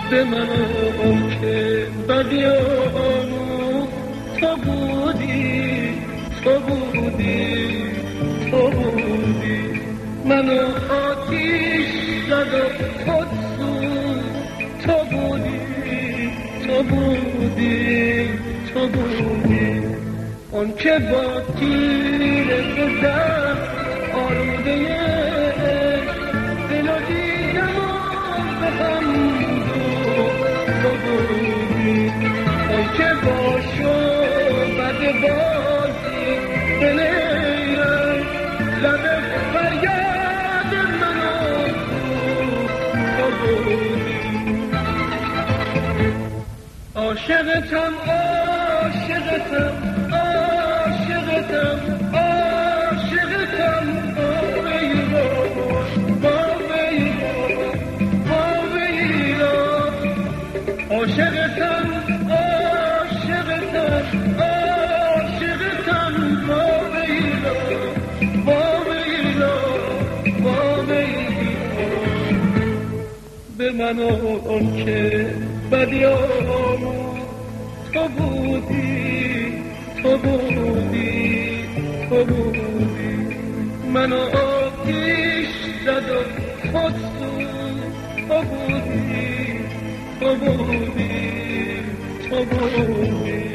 به من که بدی آموخت تو بودی تو بودی تو بودی منو آتیش زد و خود سوخت تو بودی تو بودی تو بودی اون که با تیر زد آلوده دل و دیدم و به هم تو بودی اون که با شعبد بازی به لیلم لب فریاد منو تو بودی عاشقتم عاشقتم عاشقتم عاشقتم با ویلا با ویلا با ویلا عاشقتم عاشقتم عاشقتم با ویلا با ویلا با ویلا به من آن که بدی آموخت تو بودی تو بودی تو بودی منو آتیش زد و خود سوخت تو بودی تو بودی تو بودی